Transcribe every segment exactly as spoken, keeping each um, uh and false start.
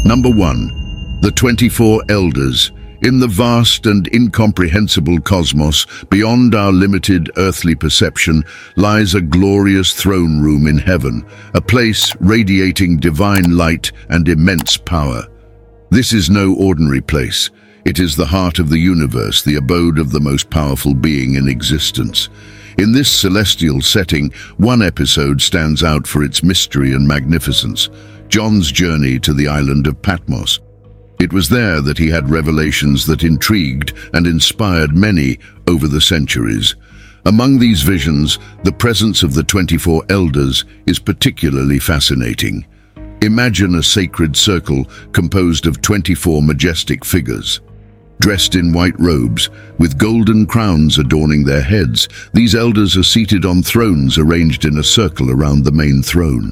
Number one, the twenty-four Elders. In the vast and incomprehensible cosmos, beyond our limited earthly perception, lies a glorious throne room in heaven, a place radiating divine light and immense power. This is no ordinary place. It is the heart of the universe, the abode of the most powerful being in existence. In this celestial setting, one episode stands out for its mystery and magnificence: John's journey to the island of Patmos. It was there that he had revelations that intrigued and inspired many over the centuries. Among these visions, the presence of the twenty-four Elders is particularly fascinating. Imagine a sacred circle composed of twenty-four majestic figures. Dressed in white robes, with golden crowns adorning their heads, these elders are seated on thrones arranged in a circle around the main throne.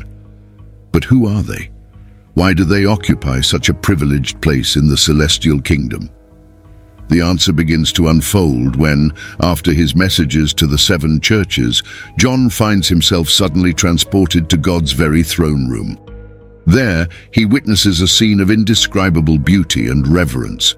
But who are they? Why do they occupy such a privileged place in the celestial kingdom? The answer begins to unfold when, after his messages to the seven churches, John finds himself suddenly transported to God's very throne room. There, he witnesses a scene of indescribable beauty and reverence.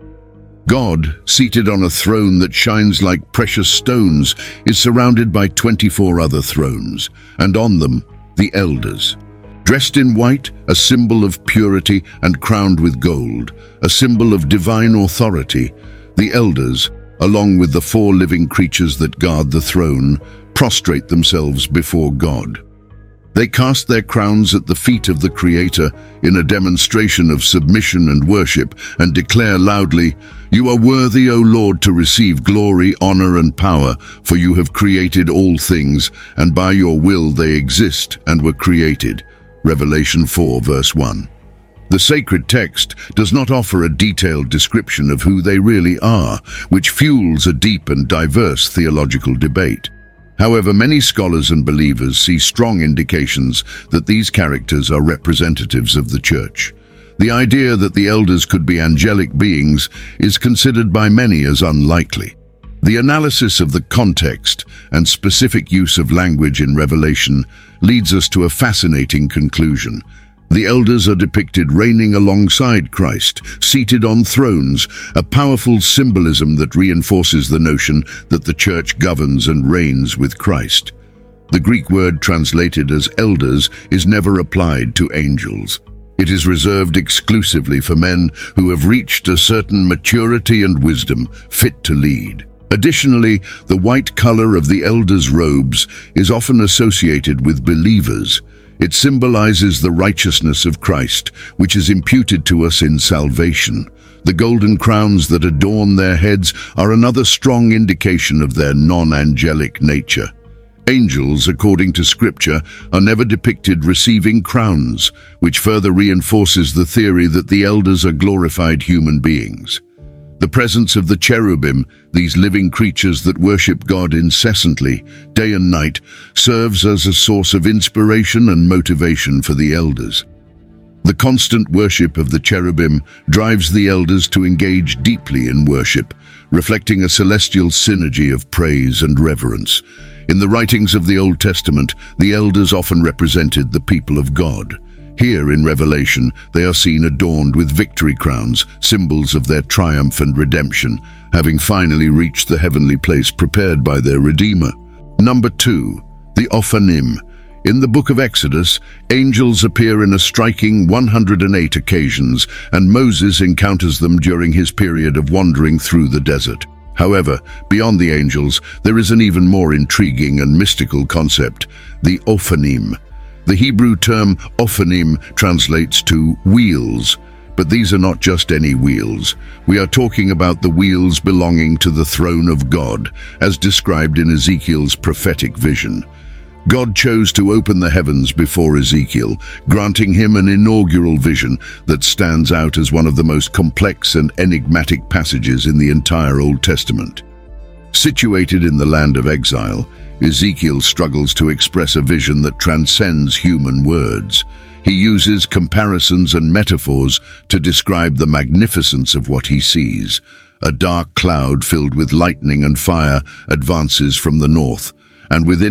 God, seated on a throne that shines like precious stones, is surrounded by twenty-four other thrones, and on them, the elders. Dressed in white, a symbol of purity, and crowned with gold, a symbol of divine authority, the elders, along with the four living creatures that guard the throne, prostrate themselves before God. They cast their crowns at the feet of the Creator in a demonstration of submission and worship, and declare loudly, "You are worthy, O Lord, to receive glory, honor, and power, for you have created all things, and by your will they exist and were created." Revelation four, verse one. The sacred text does not offer a detailed description of who they really are, which fuels a deep and diverse theological debate. However, many scholars and believers see strong indications that these characters are representatives of the Church. The idea that the elders could be angelic beings is considered by many as unlikely. The analysis of the context and specific use of language in Revelation leads us to a fascinating conclusion. The elders are depicted reigning alongside Christ, seated on thrones, a powerful symbolism that reinforces the notion that the Church governs and reigns with Christ. The Greek word translated as elders is never applied to angels. It is reserved exclusively for men who have reached a certain maturity and wisdom, fit to lead. Additionally, the white color of the elders' robes is often associated with believers. It symbolizes the righteousness of Christ, which is imputed to us in salvation. The golden crowns that adorn their heads are another strong indication of their non-angelic nature. Angels, according to Scripture, are never depicted receiving crowns, which further reinforces the theory that the elders are glorified human beings. The presence of the cherubim, these living creatures that worship God incessantly, day and night, serves as a source of inspiration and motivation for the elders. The constant worship of the cherubim drives the elders to engage deeply in worship, reflecting a celestial synergy of praise and reverence. In the writings of the Old Testament, the elders often represented the people of God. Here in Revelation, they are seen adorned with victory crowns, symbols of their triumph and redemption, having finally reached the heavenly place prepared by their Redeemer. Number two, the Ophanim. In the book of Exodus, angels appear in a striking one hundred eight occasions, and Moses encounters them during his period of wandering through the desert. However, beyond the angels, there is an even more intriguing and mystical concept, the Ophanim. The Hebrew term Ophanim translates to wheels, but these are not just any wheels. We are talking about the wheels belonging to the throne of God, as described in Ezekiel's prophetic vision. God chose to open the heavens before Ezekiel, granting him an inaugural vision that stands out as one of the most complex and enigmatic passages in the entire Old Testament. Situated in the land of exile, Ezekiel struggles to express a vision that transcends human words. He uses comparisons and metaphors to describe the magnificence of what he sees. A dark cloud filled with lightning and fire advances from the north, and within it,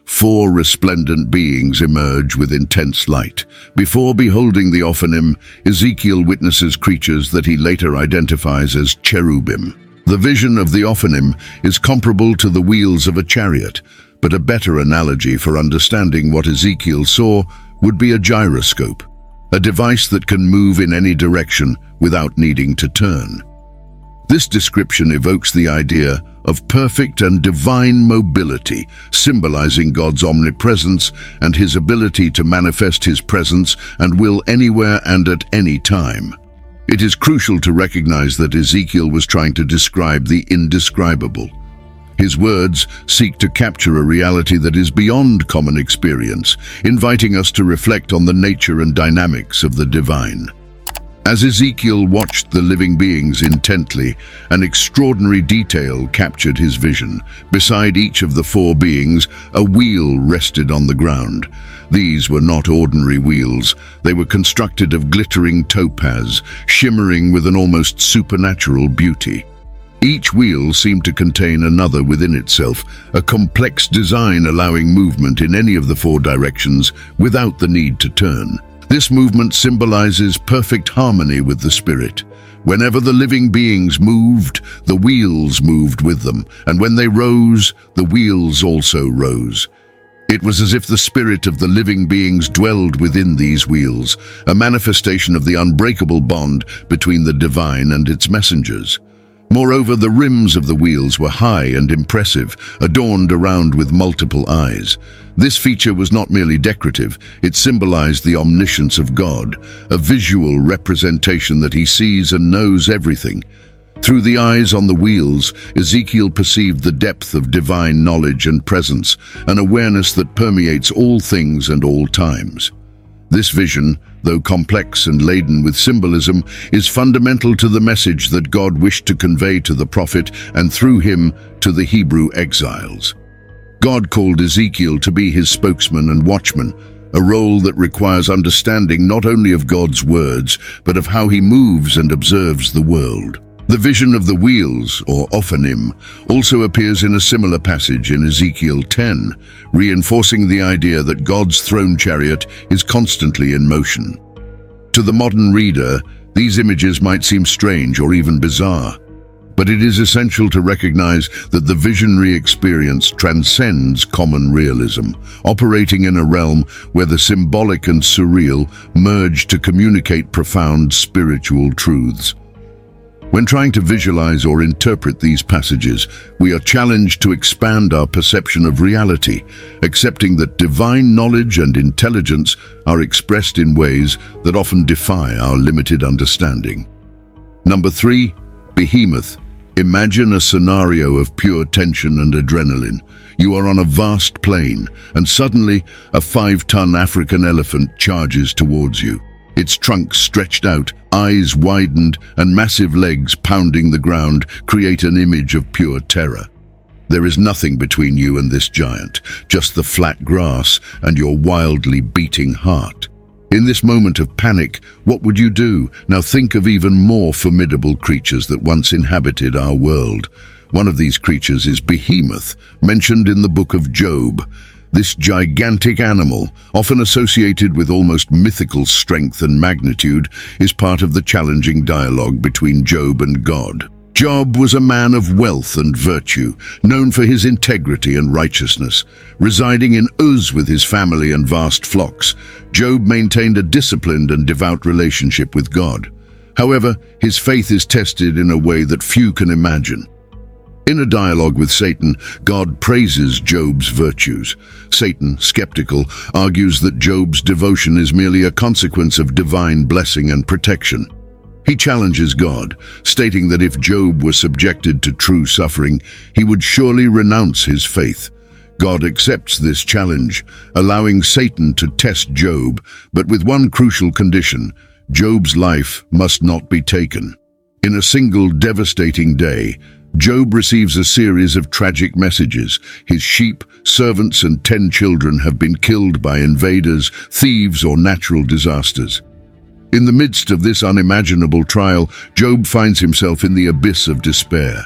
four resplendent beings emerge with intense light. Before beholding the Ophanim, Ezekiel witnesses creatures that he later identifies as cherubim. The vision of the Ophanim is comparable to the wheels of a chariot, but a better analogy for understanding what Ezekiel saw would be a gyroscope, a device that can move in any direction without needing to turn. This description evokes the idea of perfect and divine mobility, symbolizing God's omnipresence and his ability to manifest his presence and will anywhere and at any time. It is crucial to recognize that Ezekiel was trying to describe the indescribable. His words seek to capture a reality that is beyond common experience, inviting us to reflect on the nature and dynamics of the divine. As Ezekiel watched the living beings intently, an extraordinary detail captured his vision. Beside each of the four beings, a wheel rested on the ground. These were not ordinary wheels. They were constructed of glittering topaz, shimmering with an almost supernatural beauty. Each wheel seemed to contain another within itself, a complex design allowing movement in any of the four directions without the need to turn. This movement symbolizes perfect harmony with the spirit. Whenever the living beings moved, the wheels moved with them, and when they rose, the wheels also rose. It was as if the spirit of the living beings dwelled within these wheels, a manifestation of the unbreakable bond between the divine and its messengers. Moreover, the rims of the wheels were high and impressive, adorned around with multiple eyes. This feature was not merely decorative, it symbolized the omniscience of God, a visual representation that he sees and knows everything. Through the eyes on the wheels, Ezekiel perceived the depth of divine knowledge and presence, an awareness that permeates all things and all times. This vision, though complex and laden with symbolism, is fundamental to the message that God wished to convey to the prophet and through him to the Hebrew exiles. God called Ezekiel to be his spokesman and watchman, a role that requires understanding not only of God's words, but of how he moves and observes the world. The vision of the wheels, or Ophanim, also appears in a similar passage in Ezekiel ten, reinforcing the idea that God's throne chariot is constantly in motion. To the modern reader, these images might seem strange or even bizarre, but it is essential to recognize that the visionary experience transcends common realism, operating in a realm where the symbolic and surreal merge to communicate profound spiritual truths. When trying to visualize or interpret these passages, we are challenged to expand our perception of reality, accepting that divine knowledge and intelligence are expressed in ways that often defy our limited understanding. Number three, Behemoth. Imagine a scenario of pure tension and adrenaline. You are on a vast plain, and suddenly a five-ton African elephant charges towards you. Its trunk stretched out, eyes widened, and massive legs pounding the ground create an image of pure terror. There is nothing between you and this giant, just the flat grass and your wildly beating heart. In this moment of panic, what would you do? Now think of even more formidable creatures that once inhabited our world. One of these creatures is Behemoth, mentioned in the book of Job. This gigantic animal, often associated with almost mythical strength and magnitude, is part of the challenging dialogue between Job and God. Job was a man of wealth and virtue, known for his integrity and righteousness. Residing in Uz with his family and vast flocks, Job maintained a disciplined and devout relationship with God. However, his faith is tested in a way that few can imagine. In a dialogue with Satan, God praises Job's virtues. Satan, skeptical, argues that Job's devotion is merely a consequence of divine blessing and protection. He challenges God, stating that if Job were subjected to true suffering, he would surely renounce his faith. God accepts this challenge, allowing Satan to test Job, but with one crucial condition: Job's life must not be taken. In a single devastating day, Job receives a series of tragic messages. His sheep, servants, and ten children have been killed by invaders, thieves, or natural disasters. In the midst of this unimaginable trial, Job finds himself in the abyss of despair.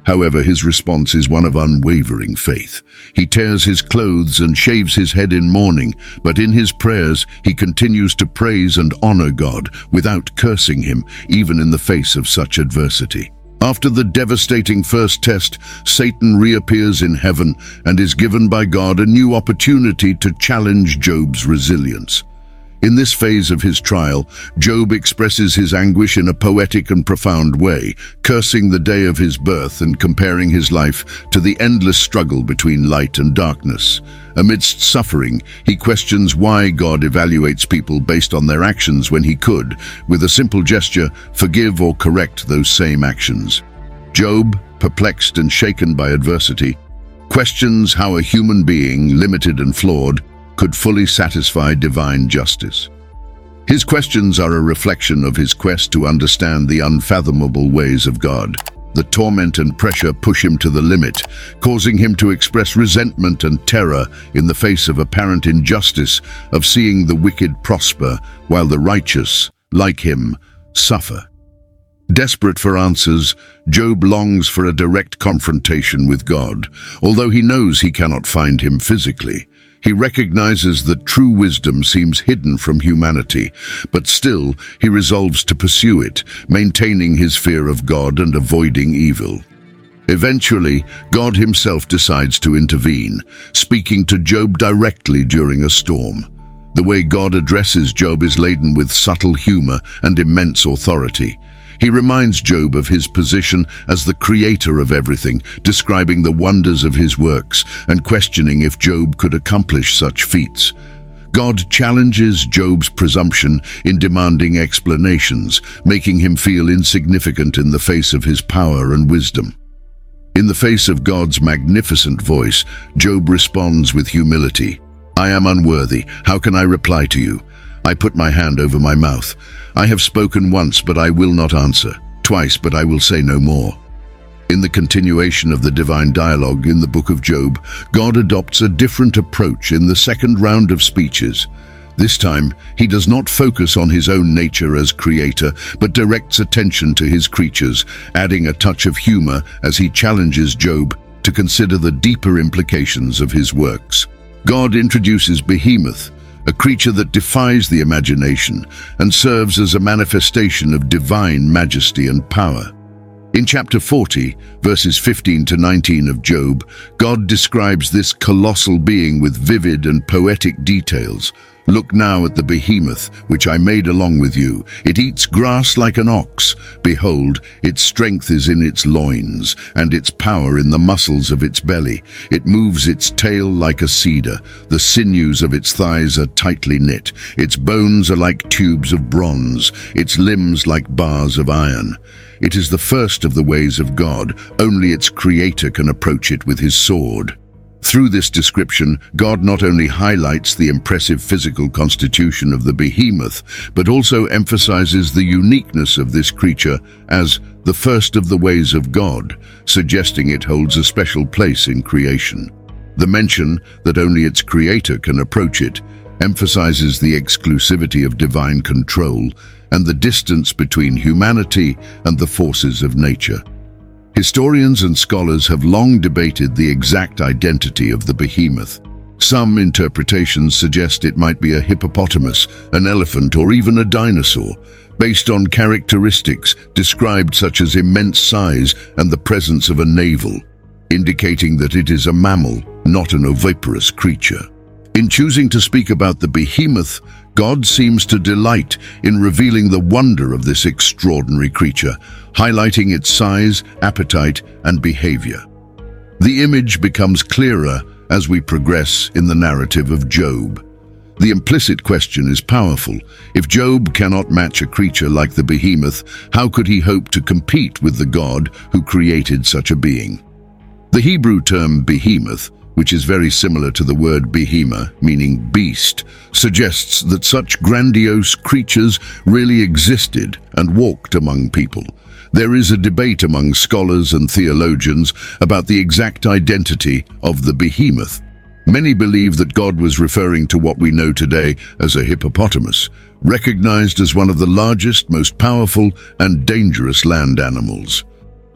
However, his response is one of unwavering faith. He tears his clothes and shaves his head in mourning, but in his prayers he continues to praise and honor God without cursing him, even in the face of such adversity. After the devastating first test, Satan reappears in heaven and is given by God a new opportunity to challenge Job's resilience. In this phase of his trial, Job expresses his anguish in a poetic and profound way, cursing the day of his birth and comparing his life to the endless struggle between light and darkness. Amidst suffering, he questions why God evaluates people based on their actions when he could, with a simple gesture, forgive or correct those same actions. Job, perplexed and shaken by adversity, questions how a human being, limited and flawed, could fully satisfy divine justice. His questions are a reflection of his quest to understand the unfathomable ways of God. The torment and pressure push him to the limit, causing him to express resentment and terror in the face of apparent injustice of seeing the wicked prosper while the righteous, like him, suffer. Desperate for answers, Job longs for a direct confrontation with God, although he knows he cannot find him physically. He recognizes that true wisdom seems hidden from humanity, but still he resolves to pursue it, maintaining his fear of God and avoiding evil. Eventually, God himself decides to intervene, speaking to Job directly during a storm. The way God addresses Job is laden with subtle humor and immense authority. He reminds Job of his position as the creator of everything, describing the wonders of his works and questioning if Job could accomplish such feats. God challenges Job's presumption in demanding explanations, making him feel insignificant in the face of his power and wisdom. In the face of God's magnificent voice, Job responds with humility. "I am unworthy. How can I reply to you? I put my hand over my mouth. I have spoken once, but I will not answer. Twice, but I will say no more." In the continuation of the divine dialogue in the book of Job, God adopts a different approach in the second round of speeches. This time, he does not focus on his own nature as creator, but directs attention to his creatures, adding a touch of humor as he challenges Job to consider the deeper implications of his works. God introduces Behemoth, a creature that defies the imagination and serves as a manifestation of divine majesty and power. In chapter forty, verses fifteen to nineteen of Job, God describes this colossal being with vivid and poetic details. "Look now at the behemoth, which I made along with you. It eats grass like an ox. Behold, its strength is in its loins, and its power in the muscles of its belly. It moves its tail like a cedar. The sinews of its thighs are tightly knit. Its bones are like tubes of bronze, its limbs like bars of iron. It is the first of the ways of God. Only its creator can approach it with his sword." Through this description, God not only highlights the impressive physical constitution of the behemoth, but also emphasizes the uniqueness of this creature as the first of the ways of God, suggesting it holds a special place in creation. The mention that only its creator can approach it emphasizes the exclusivity of divine control and the distance between humanity and the forces of nature. Historians and scholars have long debated the exact identity of the behemoth. Some interpretations suggest it might be a hippopotamus, an elephant, or even a dinosaur, based on characteristics described such as immense size and the presence of a navel, indicating that it is a mammal, not an oviparous creature. In choosing to speak about the behemoth, God seems to delight in revealing the wonder of this extraordinary creature, highlighting its size, appetite, and behavior. The image becomes clearer as we progress in the narrative of Job. The implicit question is powerful. If Job cannot match a creature like the behemoth, how could he hope to compete with the God who created such a being? The Hebrew term behemoth, which is very similar to the word behema, meaning beast, suggests that such grandiose creatures really existed and walked among people. There is a debate among scholars and theologians about the exact identity of the behemoth. Many believe that God was referring to what we know today as a hippopotamus, recognized as one of the largest, most powerful, and dangerous land animals.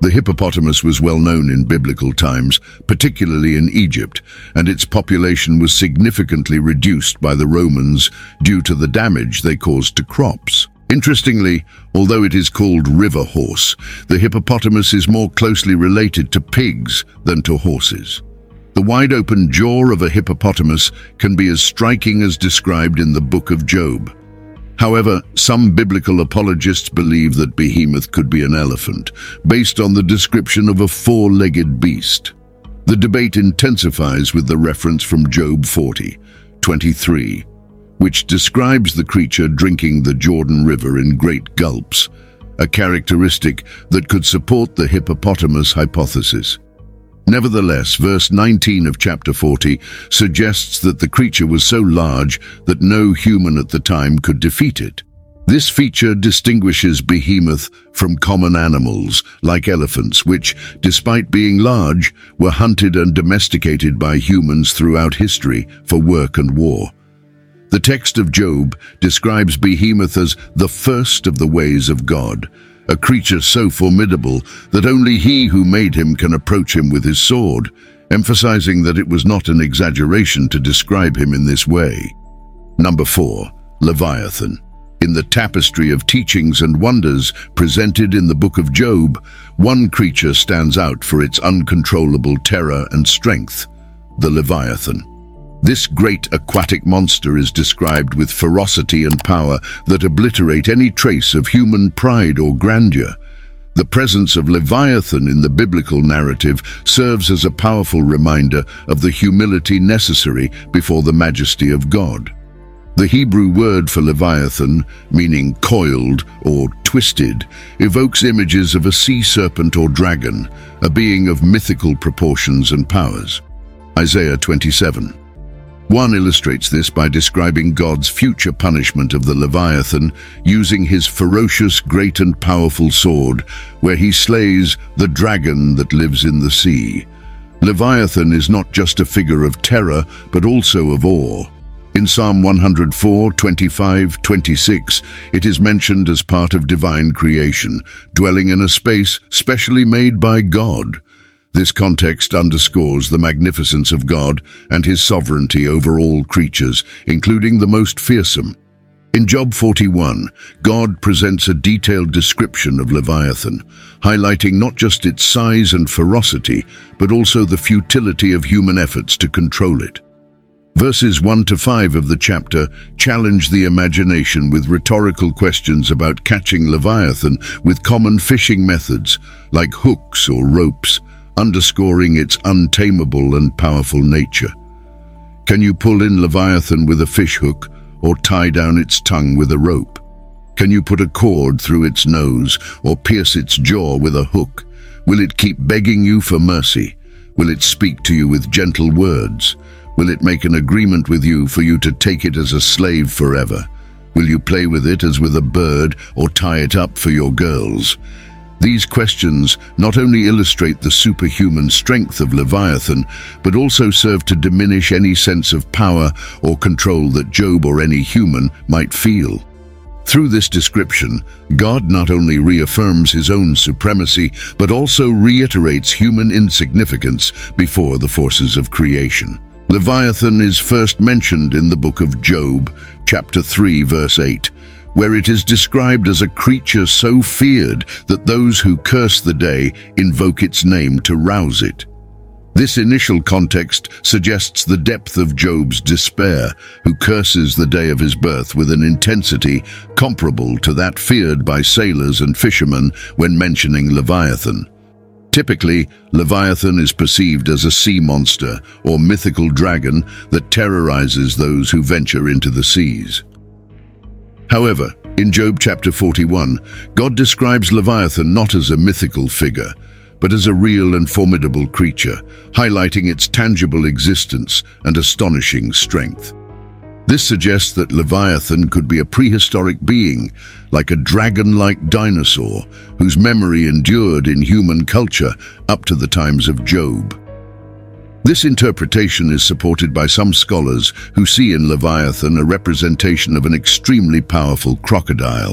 The hippopotamus was well known in biblical times, particularly in Egypt, and its population was significantly reduced by the Romans due to the damage they caused to crops. Interestingly, although it is called river horse, the hippopotamus is more closely related to pigs than to horses. The wide-open jaw of a hippopotamus can be as striking as described in the Book of Job. However, some biblical apologists believe that Behemoth could be an elephant, based on the description of a four-legged beast. The debate intensifies with the reference from Job forty, twenty-three, which describes the creature drinking the Jordan River in great gulps, a characteristic that could support the hippopotamus hypothesis. Nevertheless, verse nineteen of chapter forty suggests that the creature was so large that no human at the time could defeat it. This feature distinguishes Behemoth from common animals, like elephants, which, despite being large, were hunted and domesticated by humans throughout history for work and war. The text of Job describes Behemoth as the first of the ways of God, a creature so formidable that only he who made him can approach him with his sword, emphasizing that it was not an exaggeration to describe him in this way. Number four, Leviathan. In the tapestry of teachings and wonders presented in the Book of Job, one creature stands out for its uncontrollable terror and strength, the Leviathan. This great aquatic monster is described with ferocity and power that obliterate any trace of human pride or grandeur. The presence of Leviathan in the biblical narrative serves as a powerful reminder of the humility necessary before the majesty of God. The Hebrew word for Leviathan, meaning coiled or twisted, evokes images of a sea serpent or dragon, a being of mythical proportions and powers. Isaiah twenty-seven. One illustrates this by describing God's future punishment of the Leviathan using his ferocious, great and powerful sword, where he slays the dragon that lives in the sea. Leviathan is not just a figure of terror, but also of awe. In Psalm one hundred four, twenty-five, twenty-six, it is mentioned as part of divine creation, dwelling in a space specially made by God. This context underscores the magnificence of God and his sovereignty over all creatures, including the most fearsome. In Job forty-one, God presents a detailed description of Leviathan, highlighting not just its size and ferocity, but also the futility of human efforts to control it. Verses one to five of the chapter challenge the imagination with rhetorical questions about catching Leviathan with common fishing methods, like hooks or ropes, underscoring its untamable and powerful nature. Can you pull in Leviathan with a fish hook or tie down its tongue with a rope? Can you put a cord through its nose or pierce its jaw with a hook? Will it keep begging you for mercy? Will it speak to you with gentle words? Will it make an agreement with you for you to take it as a slave forever? Will you play with it as with a bird or tie it up for your girls? These questions not only illustrate the superhuman strength of Leviathan, but also serve to diminish any sense of power or control that Job or any human might feel. Through this description, God not only reaffirms his own supremacy, but also reiterates human insignificance before the forces of creation. Leviathan is first mentioned in the Book of Job, chapter three, verse eight, where it is described as a creature so feared that those who curse the day invoke its name to rouse it. This initial context suggests the depth of Job's despair, who curses the day of his birth with an intensity comparable to that feared by sailors and fishermen when mentioning Leviathan. Typically, Leviathan is perceived as a sea monster or mythical dragon that terrorizes those who venture into the seas. However, in Job chapter forty-one, God describes Leviathan not as a mythical figure, but as a real and formidable creature, highlighting its tangible existence and astonishing strength. This suggests that Leviathan could be a prehistoric being, like a dragon-like dinosaur, whose memory endured in human culture up to the times of Job. This interpretation is supported by some scholars who see in Leviathan a representation of an extremely powerful crocodile,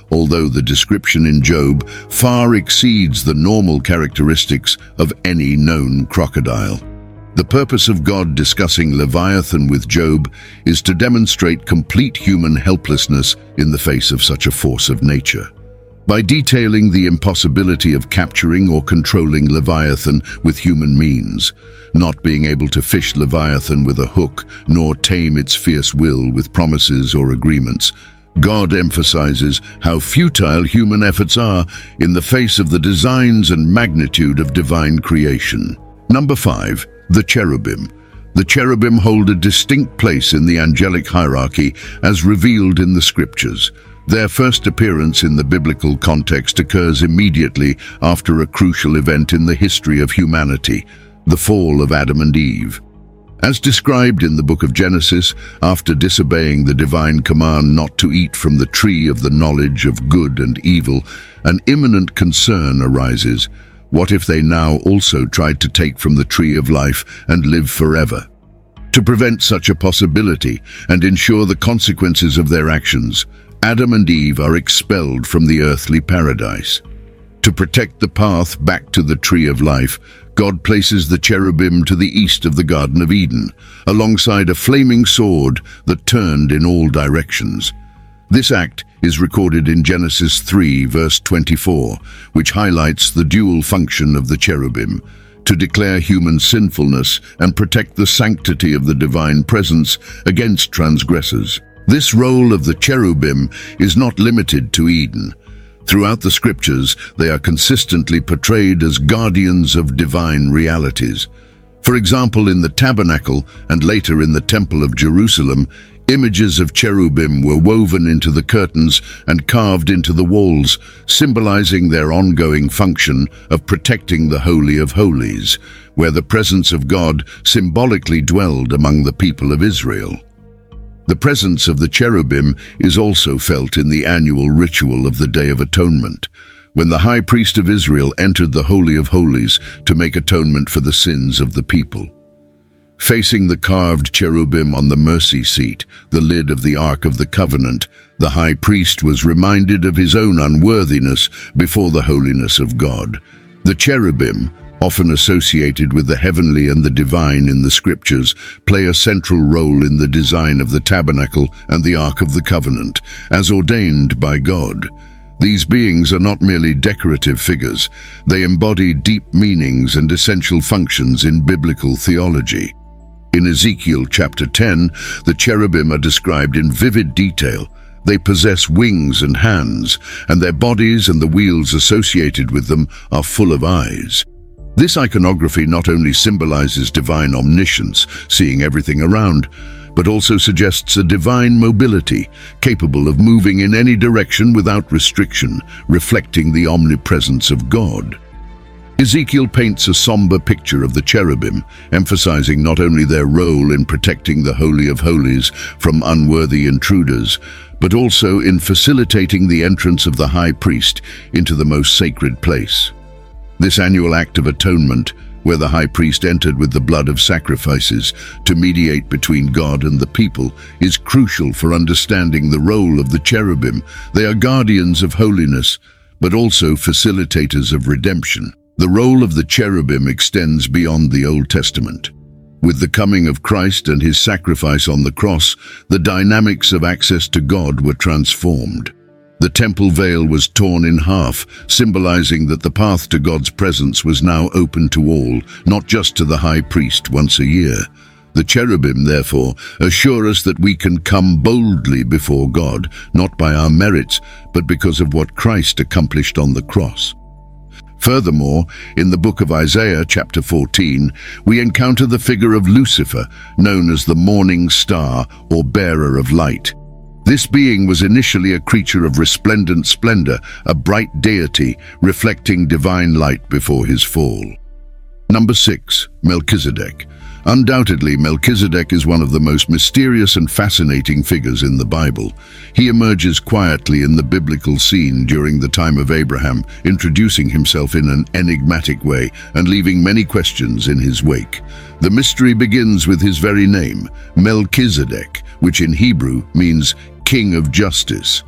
although the description in Job far exceeds the normal characteristics of any known crocodile. The purpose of God discussing Leviathan with Job is to demonstrate complete human helplessness in the face of such a force of nature. By detailing the impossibility of capturing or controlling Leviathan with human means, not being able to fish Leviathan with a hook nor tame its fierce will with promises or agreements, God emphasizes how futile human efforts are in the face of the designs and magnitude of divine creation. Number five. The cherubim. The cherubim hold a distinct place in the angelic hierarchy as revealed in the scriptures. Their first appearance in the biblical context occurs immediately after a crucial event in the history of humanity, the fall of Adam and Eve. As described in the book of Genesis, after disobeying the divine command not to eat from the tree of the knowledge of good and evil, an imminent concern arises. What if they now also tried to take from the tree of life and live forever? To prevent such a possibility and ensure the consequences of their actions, Adam and Eve are expelled from the earthly paradise. To protect the path back to the tree of life, God places the cherubim to the east of the Garden of Eden, alongside a flaming sword that turned in all directions. This act is recorded in Genesis three, verse twenty-four, which highlights the dual function of the cherubim, to declare human sinfulness and protect the sanctity of the divine presence against transgressors. This role of the cherubim is not limited to Eden. Throughout the scriptures, they are consistently portrayed as guardians of divine realities. For example, in the tabernacle and later in the Temple of Jerusalem, images of cherubim were woven into the curtains and carved into the walls, symbolizing their ongoing function of protecting the Holy of Holies, where the presence of God symbolically dwelled among the people of Israel. The presence of the cherubim is also felt in the annual ritual of the Day of Atonement, when the high priest of Israel entered the Holy of Holies to make atonement for the sins of the people. Facing the carved cherubim on the mercy seat, the lid of the Ark of the Covenant, the high priest was reminded of his own unworthiness before the holiness of God. The cherubim, often associated with the heavenly and the divine in the scriptures, play a central role in the design of the tabernacle and the Ark of the Covenant, as ordained by God. These beings are not merely decorative figures, they embody deep meanings and essential functions in biblical theology. In Ezekiel chapter ten, the cherubim are described in vivid detail. They possess wings and hands, and their bodies and the wheels associated with them are full of eyes. This iconography not only symbolizes divine omniscience, seeing everything around, but also suggests a divine mobility, capable of moving in any direction without restriction, reflecting the omnipresence of God. Ezekiel paints a somber picture of the cherubim, emphasizing not only their role in protecting the Holy of Holies from unworthy intruders, but also in facilitating the entrance of the high priest into the most sacred place. This annual act of atonement, where the high priest entered with the blood of sacrifices to mediate between God and the people, is crucial for understanding the role of the cherubim. They are guardians of holiness, but also facilitators of redemption. The role of the cherubim extends beyond the Old Testament. With the coming of Christ and his sacrifice on the cross, the dynamics of access to God were transformed. The temple veil was torn in half, symbolizing that the path to God's presence was now open to all, not just to the high priest once a year. The cherubim, therefore, assure us that we can come boldly before God, not by our merits, but because of what Christ accomplished on the cross. Furthermore, in the book of Isaiah, chapter fourteen, we encounter the figure of Lucifer, known as the morning star or bearer of light. This being was initially a creature of resplendent splendor, a bright deity reflecting divine light before his fall. Number six. Melchizedek. Undoubtedly, Melchizedek is one of the most mysterious and fascinating figures in the Bible. He emerges quietly in the biblical scene during the time of Abraham, introducing himself in an enigmatic way and leaving many questions in his wake. The mystery begins with his very name, Melchizedek, which in Hebrew means King of Justice.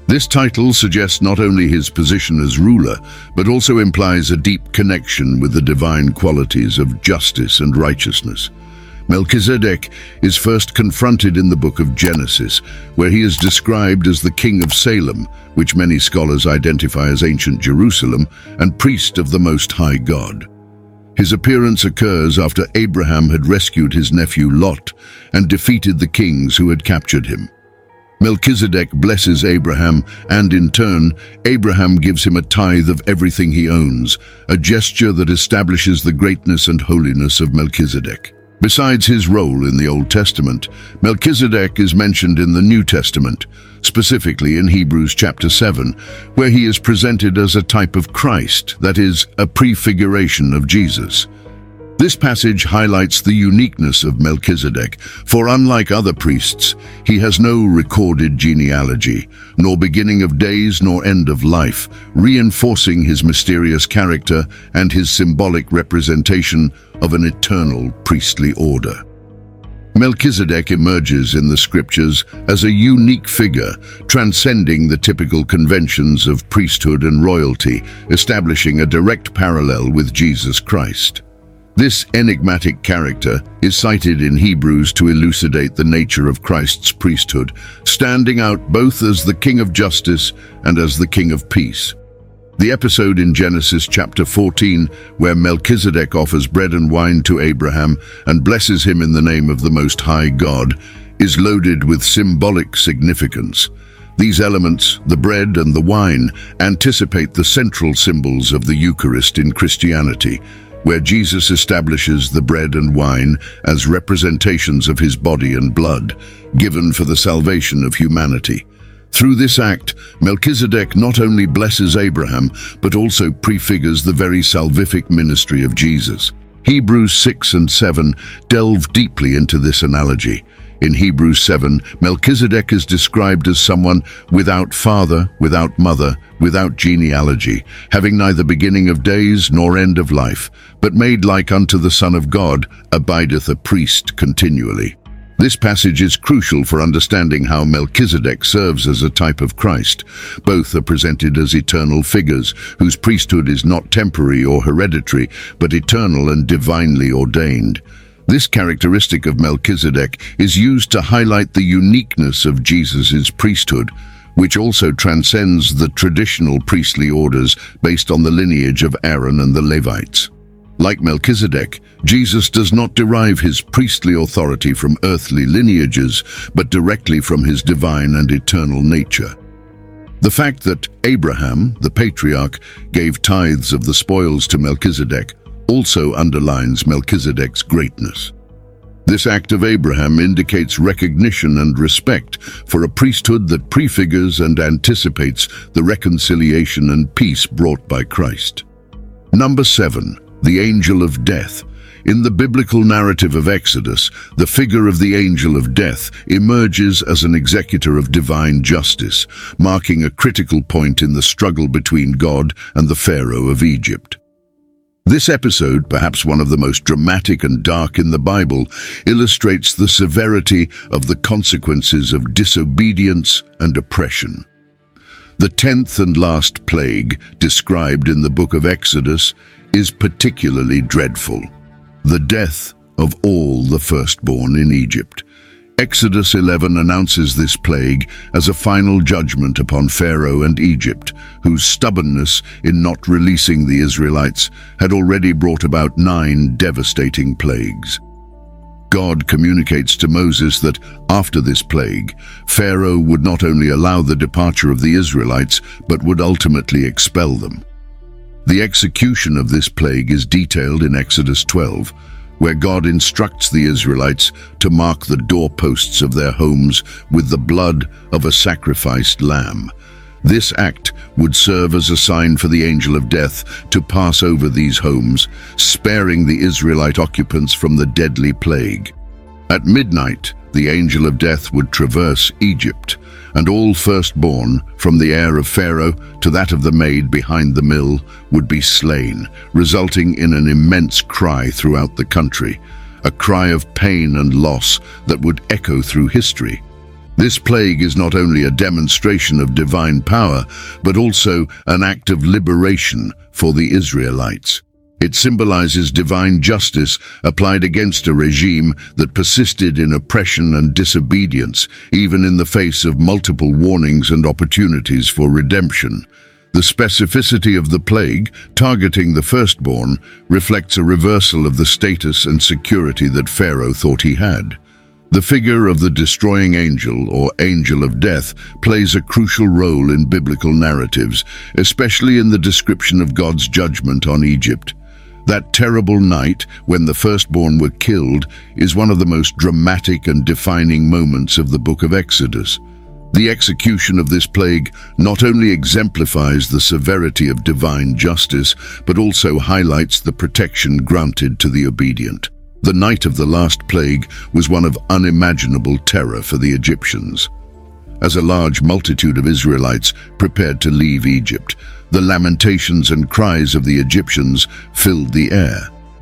This title suggests not only his position as ruler, but also implies a deep connection with the divine qualities of justice and righteousness. Melchizedek is first confronted in the book of Genesis, where he is described as the king of Salem, which many scholars identify as ancient Jerusalem, and priest of the Most High God. His appearance occurs after Abraham had rescued his nephew Lot and defeated the kings who had captured him. Melchizedek blesses Abraham, and in turn, Abraham gives him a tithe of everything he owns, a gesture that establishes the greatness and holiness of Melchizedek. Besides his role in the Old Testament, Melchizedek is mentioned in the New Testament, specifically in Hebrews chapter seven, where he is presented as a type of Christ, that is, a prefiguration of Jesus. This passage highlights the uniqueness of Melchizedek, for unlike other priests, he has no recorded genealogy, nor beginning of days nor end of life, reinforcing his mysterious character and his symbolic representation of an eternal priestly order. Melchizedek emerges in the scriptures as a unique figure, transcending the typical conventions of priesthood and royalty, establishing a direct parallel with Jesus Christ. This enigmatic character is cited in Hebrews to elucidate the nature of Christ's priesthood, standing out both as the King of Justice and as the King of Peace. The episode in Genesis chapter fourteen, where Melchizedek offers bread and wine to Abraham and blesses him in the name of the Most High God, is loaded with symbolic significance. These elements, the bread and the wine, anticipate the central symbols of the Eucharist in Christianity, where Jesus establishes the bread and wine as representations of his body and blood, given for the salvation of humanity. Through this act, Melchizedek not only blesses Abraham, but also prefigures the very salvific ministry of Jesus. Hebrews six and seven delve deeply into this analogy. In Hebrews seven, Melchizedek is described as someone without father, without mother, without genealogy, having neither beginning of days nor end of life, but made like unto the Son of God, abideth a priest continually. This passage is crucial for understanding how Melchizedek serves as a type of Christ. Both are presented as eternal figures, whose priesthood is not temporary or hereditary, but eternal and divinely ordained. This characteristic of Melchizedek is used to highlight the uniqueness of Jesus' priesthood, which also transcends the traditional priestly orders based on the lineage of Aaron and the Levites. Like Melchizedek, Jesus does not derive his priestly authority from earthly lineages, but directly from his divine and eternal nature. The fact that Abraham, the patriarch, gave tithes of the spoils to Melchizedek also underlines Melchizedek's greatness. This act of Abraham indicates recognition and respect for a priesthood that prefigures and anticipates the reconciliation and peace brought by Christ. Number seven, the Angel of Death. In the biblical narrative of Exodus, the figure of the Angel of Death emerges as an executor of divine justice, marking a critical point in the struggle between God and the Pharaoh of Egypt. This episode, perhaps one of the most dramatic and dark in the Bible, illustrates the severity of the consequences of disobedience and oppression. The tenth and last plague, described in the book of Exodus, is particularly dreadful: the death of all the firstborn in Egypt. Exodus eleven announces this plague as a final judgment upon Pharaoh and Egypt, whose stubbornness in not releasing the Israelites had already brought about nine devastating plagues. God communicates to Moses that after this plague, Pharaoh would not only allow the departure of the Israelites, but would ultimately expel them. The execution of this plague is detailed in Exodus twelve, where God instructs the Israelites to mark the doorposts of their homes with the blood of a sacrificed lamb. This act would serve as a sign for the angel of death to pass over these homes, sparing the Israelite occupants from the deadly plague. At midnight, the angel of death would traverse Egypt, and all firstborn, from the heir of Pharaoh to that of the maid behind the mill, would be slain, resulting in an immense cry throughout the country, a cry of pain and loss that would echo through history. This plague is not only a demonstration of divine power, but also an act of liberation for the Israelites. It symbolizes divine justice applied against a regime that persisted in oppression and disobedience, even in the face of multiple warnings and opportunities for redemption. The specificity of the plague, targeting the firstborn, reflects a reversal of the status and security that Pharaoh thought he had. The figure of the destroying angel, or angel of death, plays a crucial role in biblical narratives, especially in the description of God's judgment on Egypt. That terrible night, when the firstborn were killed, is one of the most dramatic and defining moments of the book of Exodus. The execution of this plague not only exemplifies the severity of divine justice, but also highlights the protection granted to the obedient. The night of the last plague was one of unimaginable terror for the Egyptians. As a large multitude of Israelites prepared to leave Egypt, the lamentations and cries of the Egyptians filled the air.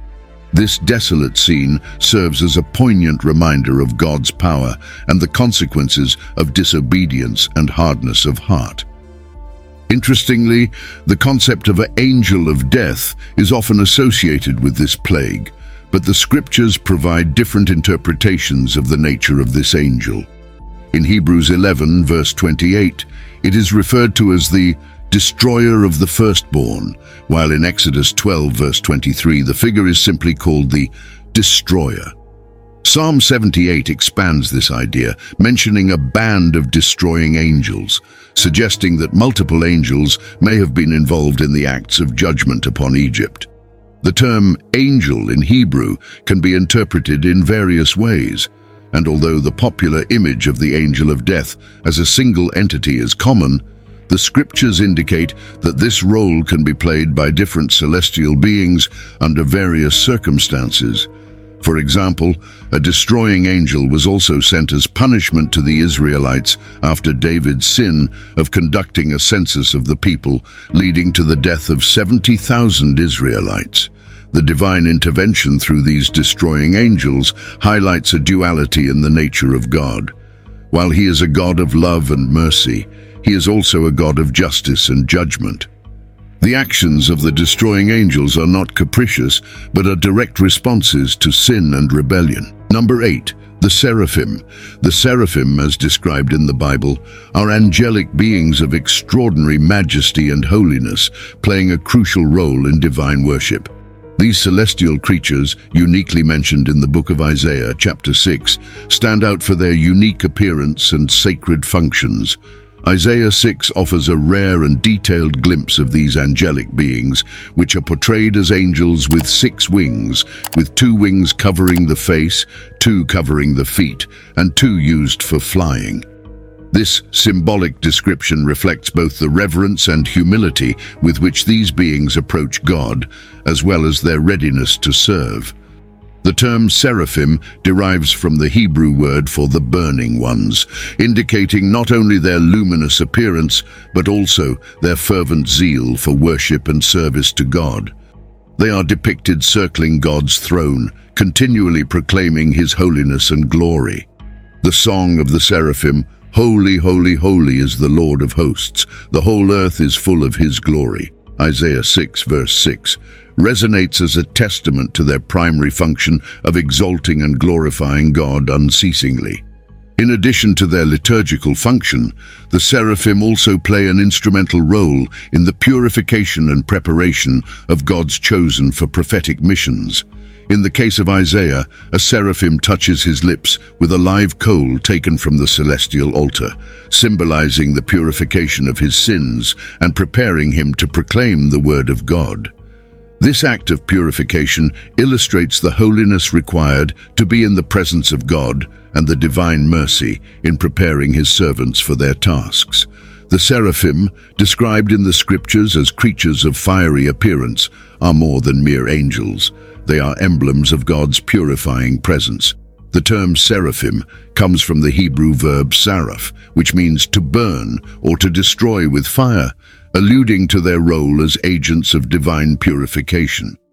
This desolate scene serves as a poignant reminder of God's power and the consequences of disobedience and hardness of heart. Interestingly, the concept of an angel of death is often associated with this plague, but the scriptures provide different interpretations of the nature of this angel. In Hebrews eleven, verse twenty-eight, it is referred to as the destroyer of the firstborn, while in Exodus twelve, verse twenty-three, the figure is simply called the destroyer. Psalm seventy-eight expands this idea, mentioning a band of destroying angels, suggesting that multiple angels may have been involved in the acts of judgment upon Egypt. The term angel in Hebrew can be interpreted in various ways, and although the popular image of the angel of death as a single entity is common, the scriptures indicate that this role can be played by different celestial beings under various circumstances. For example, a destroying angel was also sent as punishment to the Israelites after David's sin of conducting a census of the people, leading to the death of seventy thousand Israelites. The divine intervention through these destroying angels highlights a duality in the nature of God. While he is a God of love and mercy, he is also a God of justice and judgment. The actions of the destroying angels are not capricious, but are direct responses to sin and rebellion. Number eight, the seraphim. The seraphim, as described in the Bible, are angelic beings of extraordinary majesty and holiness, playing a crucial role in divine worship. These celestial creatures, uniquely mentioned in the book of Isaiah, chapter six, stand out for their unique appearance and sacred functions. Isaiah six offers a rare and detailed glimpse of these angelic beings, which are portrayed as angels with six wings, with two wings covering the face, two covering the feet, and two used for flying. This symbolic description reflects both the reverence and humility with which these beings approach God, as well as their readiness to serve. The term seraphim derives from the Hebrew word for the burning ones, indicating not only their luminous appearance, but also their fervent zeal for worship and service to God. They are depicted circling God's throne, continually proclaiming His holiness and glory. The song of the seraphim, "Holy, holy, holy is the Lord of hosts. The whole earth is full of His glory," Isaiah six, verse six, resonates as a testament to their primary function of exalting and glorifying God unceasingly. In addition to their liturgical function, the seraphim also play an instrumental role in the purification and preparation of God's chosen for prophetic missions. In the case of Isaiah, a seraphim touches his lips with a live coal taken from the celestial altar, symbolizing the purification of his sins and preparing him to proclaim the word of God. This act of purification illustrates the holiness required to be in the presence of God and the divine mercy in preparing His servants for their tasks. The seraphim, described in the scriptures as creatures of fiery appearance, are more than mere angels. They are emblems of God's purifying presence. The term seraphim comes from the Hebrew verb saraph, which means to burn or to destroy with fire, alluding to their role as agents of divine purification.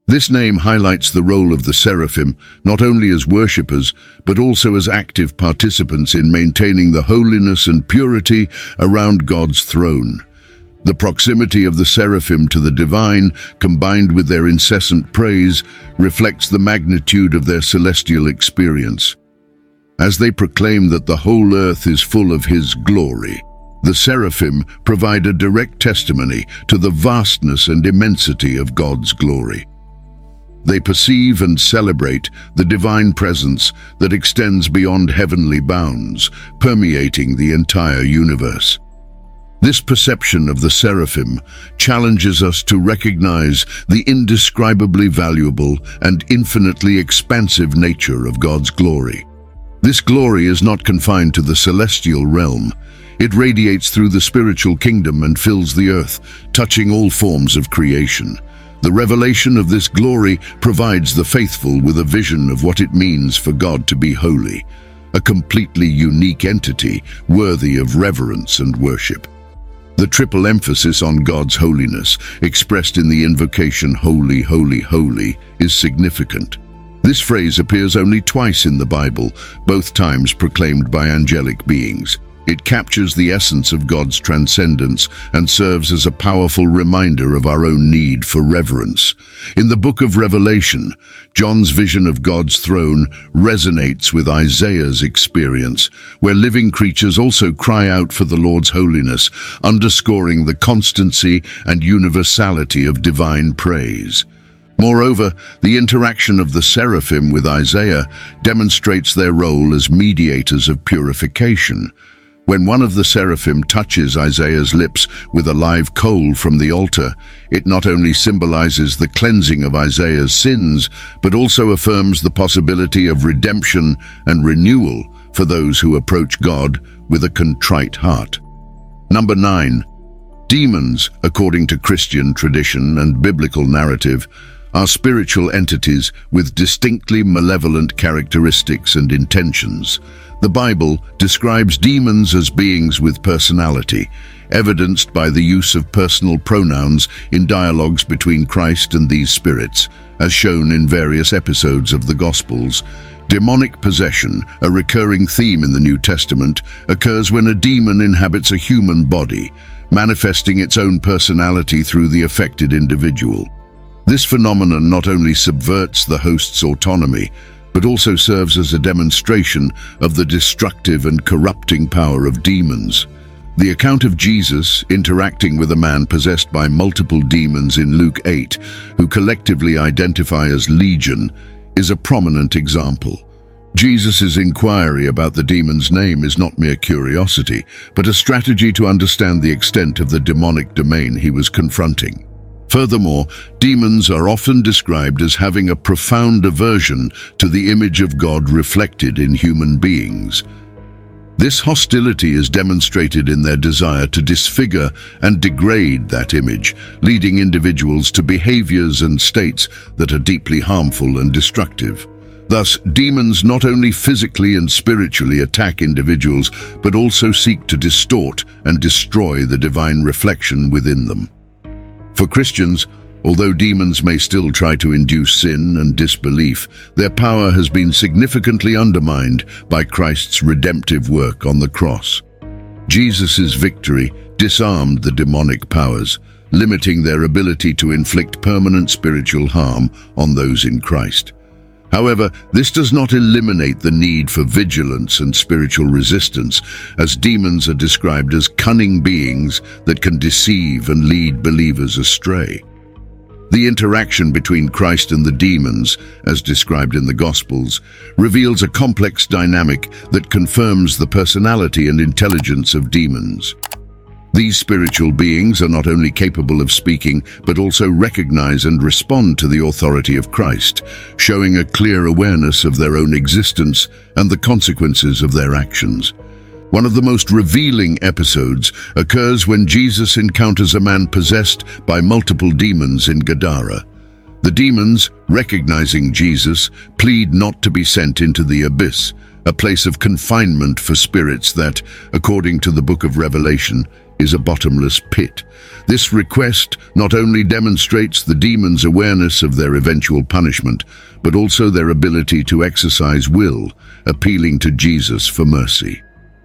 This name highlights the role of the seraphim, not only as worshippers, but also as active participants in maintaining the holiness and purity around God's throne. The proximity of the seraphim to the divine, combined with their incessant praise, reflects the magnitude of their celestial experience. As they proclaim that the whole earth is full of His glory, the seraphim provide a direct testimony to the vastness and immensity of God's glory. They perceive and celebrate the divine presence that extends beyond heavenly bounds, permeating the entire universe. This perception of the seraphim challenges us to recognize the indescribably valuable and infinitely expansive nature of God's glory. This glory is not confined to the celestial realm. It radiates through the spiritual kingdom and fills the earth, touching all forms of creation. The revelation of this glory provides the faithful with a vision of what it means for God to be holy, a completely unique entity worthy of reverence and worship. The triple emphasis on God's holiness, expressed in the invocation "Holy, Holy, Holy," is significant. This phrase appears only twice in the Bible, both times proclaimed by angelic beings. It captures the essence of God's transcendence and serves as a powerful reminder of our own need for reverence. In the book of Revelation, John's vision of God's throne resonates with Isaiah's experience, where living creatures also cry out for the Lord's holiness, underscoring the constancy and universality of divine praise. Moreover, the interaction of the seraphim with Isaiah demonstrates their role as mediators of purification. When one of the seraphim touches Isaiah's lips with a live coal from the altar, it not only symbolizes the cleansing of Isaiah's sins, but also affirms the possibility of redemption and renewal for those who approach God with a contrite heart. Number nine. Demons, according to Christian tradition and biblical narrative, are spiritual entities with distinctly malevolent characteristics and intentions. The Bible describes demons as beings with personality, evidenced by the use of personal pronouns in dialogues between Christ and these spirits, as shown in various episodes of the Gospels. Demonic possession, a recurring theme in the New Testament, occurs when a demon inhabits a human body, manifesting its own personality through the affected individual. This phenomenon not only subverts the host's autonomy, but also serves as a demonstration of the destructive and corrupting power of demons. The account of Jesus interacting with a man possessed by multiple demons in Luke eight, who collectively identify as Legion, is a prominent example. Jesus' inquiry about the demon's name is not mere curiosity, but a strategy to understand the extent of the demonic domain he was confronting. Furthermore, demons are often described as having a profound aversion to the image of God reflected in human beings. This hostility is demonstrated in their desire to disfigure and degrade that image, leading individuals to behaviors and states that are deeply harmful and destructive. Thus, demons not only physically and spiritually attack individuals, but also seek to distort and destroy the divine reflection within them. For Christians, although demons may still try to induce sin and disbelief, their power has been significantly undermined by Christ's redemptive work on the cross. Jesus' victory disarmed the demonic powers, limiting their ability to inflict permanent spiritual harm on those in Christ. However, this does not eliminate the need for vigilance and spiritual resistance, as demons are described as cunning beings that can deceive and lead believers astray. The interaction between Christ and the demons, as described in the Gospels, reveals a complex dynamic that confirms the personality and intelligence of demons. These spiritual beings are not only capable of speaking, but also recognize and respond to the authority of Christ, showing a clear awareness of their own existence and the consequences of their actions. One of the most revealing episodes occurs when Jesus encounters a man possessed by multiple demons in Gadara. The demons, recognizing Jesus, plead not to be sent into the abyss, a place of confinement for spirits that, according to the book of Revelation, is a bottomless pit. This request not only demonstrates the demons' awareness of their eventual punishment, but also their ability to exercise will, appealing to Jesus for mercy.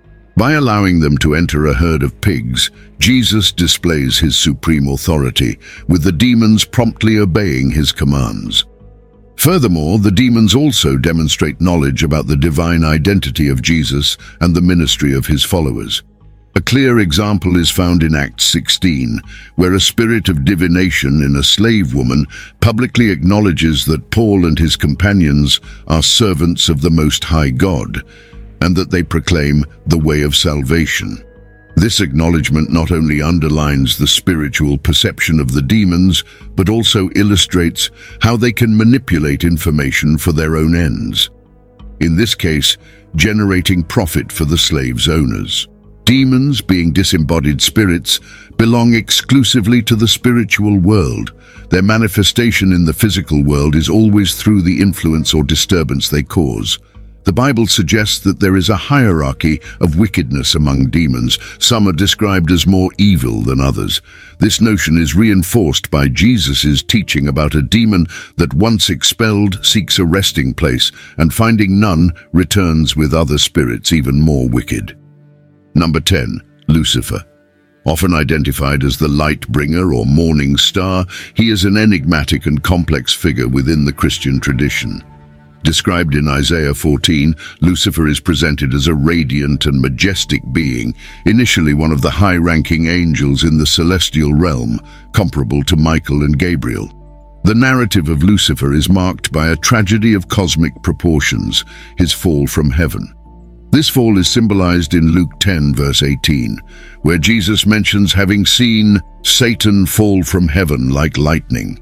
By allowing them to enter a herd of pigs, Jesus displays his supreme authority, with the demons promptly obeying his commands. Furthermore, the demons also demonstrate knowledge about the divine identity of Jesus and the ministry of his followers. A clear example is found in Acts sixteen, where a spirit of divination in a slave woman publicly acknowledges that Paul and his companions are servants of the Most High God, and that they proclaim the way of salvation. This acknowledgement not only underlines the spiritual perception of the demons, but also illustrates how they can manipulate information for their own ends. In this case, generating profit for the slaves' owners. Demons, being disembodied spirits, belong exclusively to the spiritual world. Their manifestation in the physical world is always through the influence or disturbance they cause. The Bible suggests that there is a hierarchy of wickedness among demons. Some are described as more evil than others. This notion is reinforced by Jesus' teaching about a demon that once expelled seeks a resting place, and finding none, returns with other spirits even more wicked. Number ten. Lucifer. Often identified as the light bringer or morning star, he is an enigmatic and complex figure within the Christian tradition. Described in Isaiah fourteen, Lucifer is presented as a radiant and majestic being, initially one of the high-ranking angels in the celestial realm, comparable to Michael and Gabriel. The narrative of Lucifer is marked by a tragedy of cosmic proportions, his fall from heaven. This fall is symbolized in Luke ten, verse eighteen, where Jesus mentions having seen Satan fall from heaven like lightning.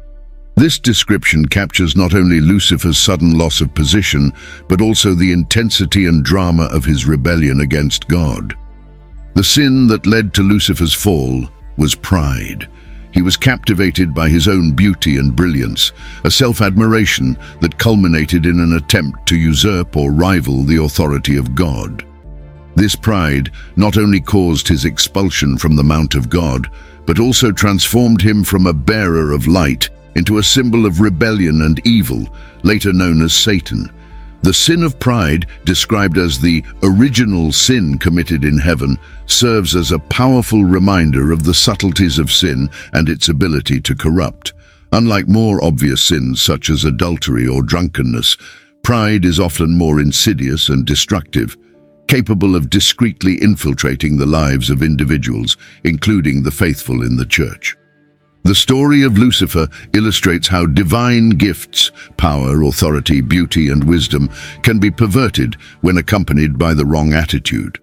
This description captures not only Lucifer's sudden loss of position, but also the intensity and drama of his rebellion against God. The sin that led to Lucifer's fall was pride. He was captivated by his own beauty and brilliance, a self-admiration that culminated in an attempt to usurp or rival the authority of God. This pride not only caused his expulsion from the Mount of God, but also transformed him from a bearer of light into a symbol of rebellion and evil, later known as Satan. The sin of pride, described as the original sin committed in heaven, serves as a powerful reminder of the subtleties of sin and its ability to corrupt. Unlike more obvious sins such as adultery or drunkenness, pride is often more insidious and destructive, capable of discreetly infiltrating the lives of individuals, including the faithful in the church. The story of Lucifer illustrates how divine gifts, power, authority, beauty, and wisdom can be perverted when accompanied by the wrong attitude.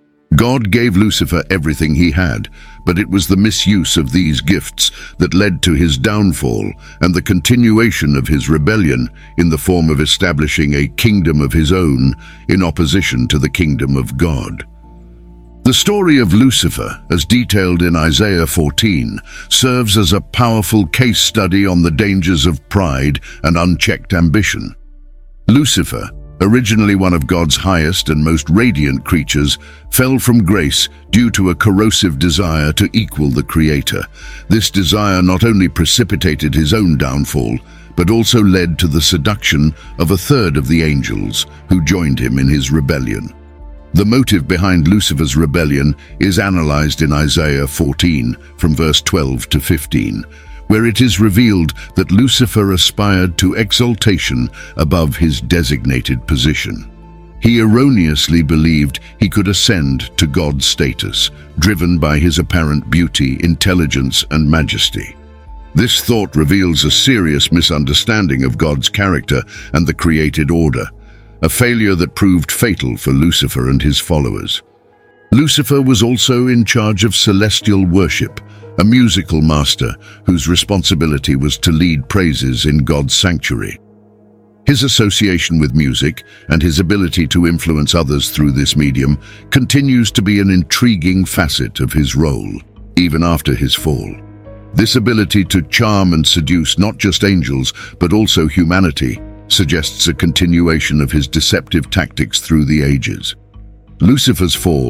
God gave Lucifer everything he had, but it was the misuse of these gifts that led to his downfall and the continuation of his rebellion in the form of establishing a kingdom of his own in opposition to the kingdom of God. The story of Lucifer, as detailed in Isaiah fourteen, serves as a powerful case study on the dangers of pride and unchecked ambition. Lucifer, originally one of God's highest and most radiant creatures, fell from grace due to a corrosive desire to equal the Creator. This desire not only precipitated his own downfall, but also led to the seduction of a third of the angels who joined him in his rebellion. The motive behind Lucifer's rebellion is analyzed in Isaiah fourteen, from verse twelve to fifteen, where it is revealed that Lucifer aspired to exaltation above his designated position. He erroneously believed he could ascend to God's status, driven by his apparent beauty, intelligence, and majesty. This thought reveals a serious misunderstanding of God's character and the created order, a failure that proved fatal for Lucifer and his followers. Lucifer was also in charge of celestial worship, a musical master whose responsibility was to lead praises in God's sanctuary. His association with music and his ability to influence others through this medium continues to be an intriguing facet of his role, even after his fall. This ability to charm and seduce not just angels, but also humanity, suggests a continuation of his deceptive tactics through the ages. Lucifer's fall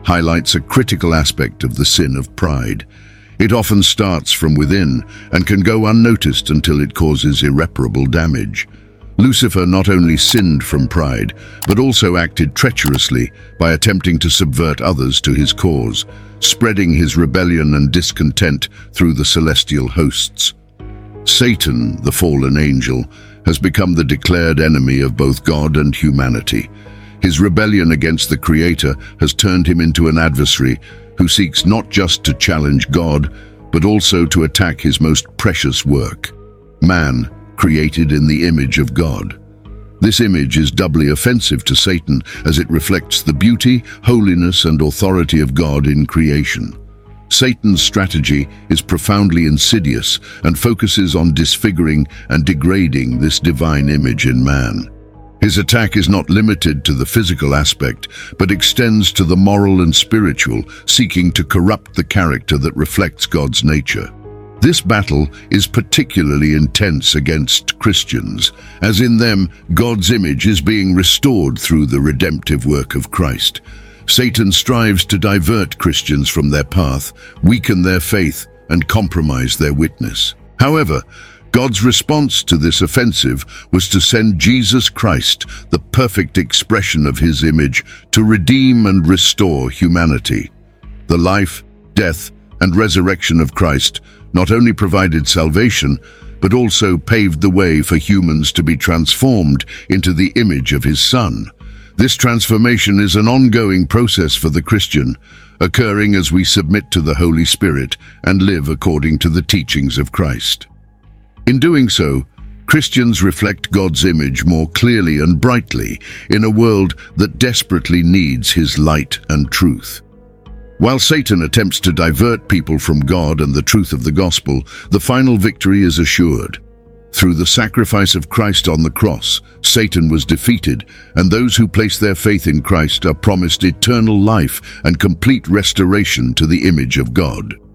highlights a critical aspect of the sin of pride. It often starts from within and can go unnoticed until it causes irreparable damage. Lucifer not only sinned from pride, but also acted treacherously by attempting to subvert others to his cause, spreading his rebellion and discontent through the celestial hosts. Satan, the fallen angel, has become the declared enemy of both God and humanity. His rebellion against the Creator has turned him into an adversary who seeks not just to challenge God, but also to attack his most precious work, man, created in the image of God. This image is doubly offensive to Satan as it reflects the beauty, holiness, and authority of God in creation. Satan's strategy is profoundly insidious and focuses on disfiguring and degrading this divine image in man. His attack is not limited to the physical aspect, but extends to the moral and spiritual, seeking to corrupt the character that reflects God's nature. This battle is particularly intense against Christians, as in them God's image is being restored through the redemptive work of Christ. Satan strives to divert Christians from their path, weaken their faith, and compromise their witness. However, God's response to this offensive was to send Jesus Christ, the perfect expression of his image, to redeem and restore humanity. The life, death, and resurrection of Christ not only provided salvation, but also paved the way for humans to be transformed into the image of his Son. This transformation is an ongoing process for the Christian, occurring as we submit to the Holy Spirit and live according to the teachings of Christ. In doing so, Christians reflect God's image more clearly and brightly in a world that desperately needs his light and truth. While Satan attempts to divert people from God and the truth of the gospel, the final victory is assured. Through the sacrifice of Christ on the cross, Satan was defeated, and those who place their faith in Christ are promised eternal life and complete restoration to the image of God.